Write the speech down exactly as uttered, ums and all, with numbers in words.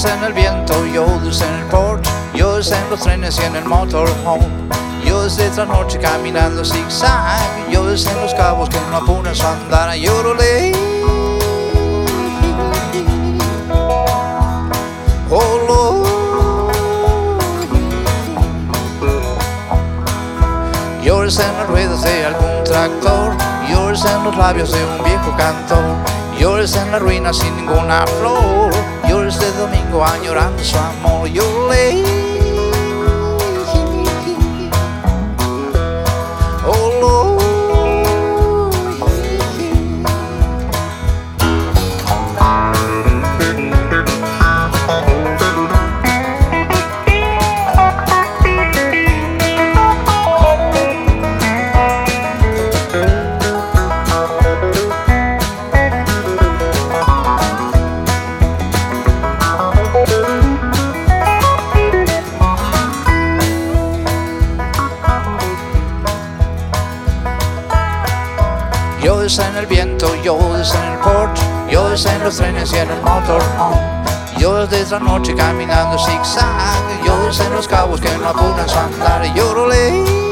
desde en el viento, yo desde en el porche, yo desde en los trenes y en el motorhome, yo desde trasnoche caminando zigzag, yo desde en los cabos que no apuran su andar. Yorolé, oh Lord. Yo desde en las ruedas de algún tractor, yo desde en los labios de un viejo cantor, yo desde en la ruina sin ninguna flor, yo desde domingo añorando su amor. Yo leí, oh Lord. Yo desde en el viento, yo desde en el porche, yo desde en los trenes y en el motorhome, yo desde esta noche caminando zigzag, yo desde en los cabos que no apuran su andar. Yorolé.